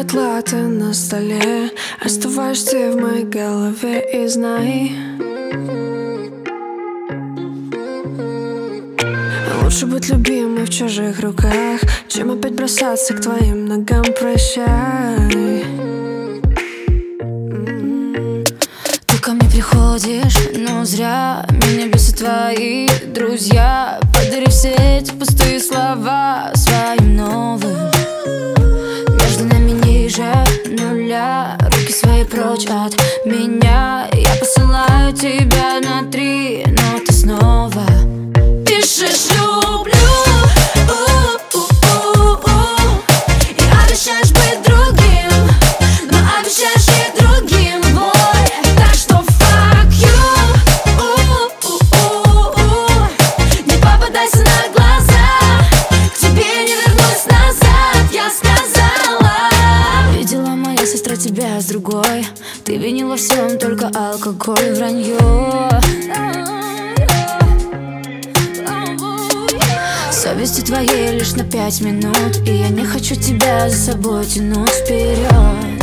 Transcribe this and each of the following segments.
латте на столе, оставаешь ты в моей голове и знай, лучше быть любимой в чужих руках, чем опять бросаться к твоим ногам. Прощай. Ты ко мне приходишь, но зря. Меня бесят твои друзья. Подари все эти пустые слова своим новым. Между нами ниже нуля. Руки свои прочь от меня. Я посылаю тебя на 3, но ты снова пишешь «люблю». И обещаешь быть другим, но обещаешь и другим, бой. Так что fuck you. Не попадайся на глаза, к тебе не вернусь назад, я сказала. Видела моя сестра тебя с другой. Ты винила в всем только алкоголь и вранье. Совести твоей лишь на 5 минут, и я не хочу тебя за собой тянуть вперед.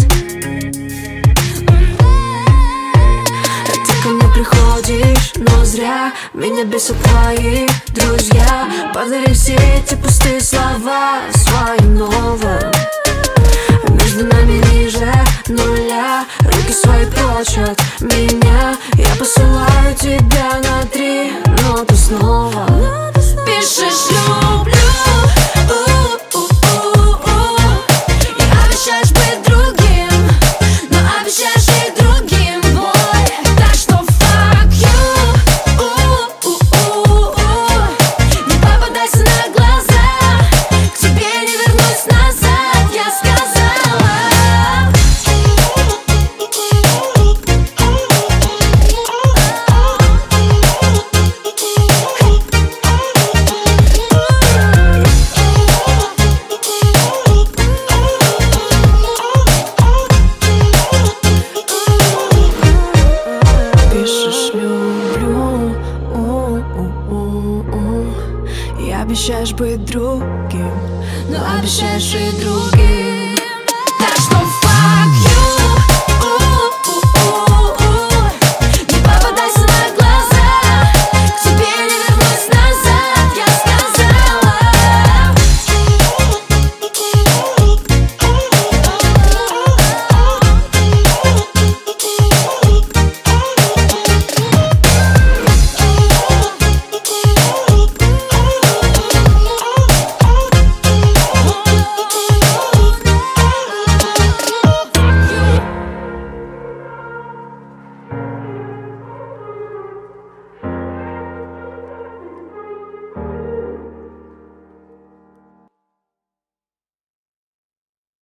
Ты ко мне приходишь, но зря. Меня бесят твои друзья. Подари все эти пустые слова своим новым. Между нами ниже нуля. Руки свои прочь от меня. Я посылаю тебя на 3, но ты снова пишешь «люблю». И обещаешь быть другим, но обещаешь и другим, бой. Так что fuck you. Не попадайся на глаза, к тебе не вернусь назад, я сказала. пишешь «люблю». И обещаешь быть другим, Но обещаешь и другим.